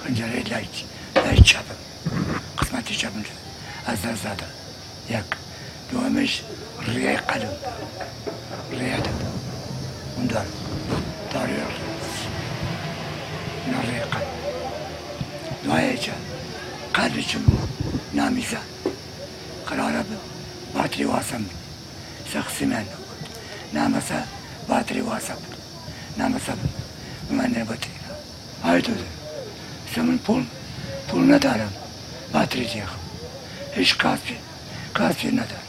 پنجره لایت چپم قسمت چپم از دست زدم یک دومش ریه قلم ریه داد اون داری اینا ریه قلم دویه چه قلبشم نمیزن قراره باتری واسم شخصی من نامسا باتری واسم نامسا من نباتری های تو من پول ندارم باتری دیگه هیچ کاسبی ندارم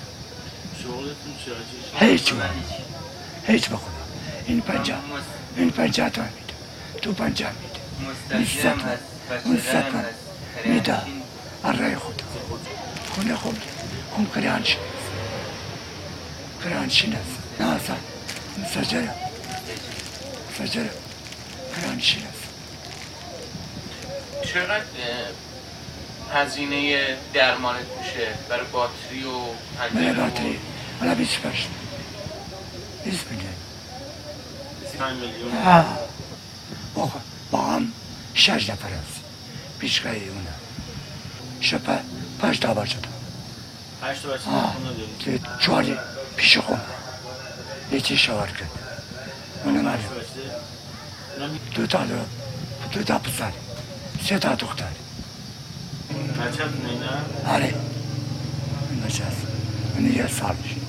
هیچ بخدا این 50 تومن میده تو 50 میده 20 تومن میده برای خدا خونه خوب کرانشین است نه اصلا سجره کرانشین است. چقدر هزینه درمانت میشه برای باتری و برای باتری؟ حالا 25 میلیون 25 میلیون با هم 6 نفر است پیشگاه اونه شپه 5 تا بچه دارم 8 تا بچه خونه داری؟ 4 پیش خونه یکی شوار کرد اونه مرد 2 تا پسر 3 تا دختر بچه هست نه؟ آره این بچه هست اونه 1 سالش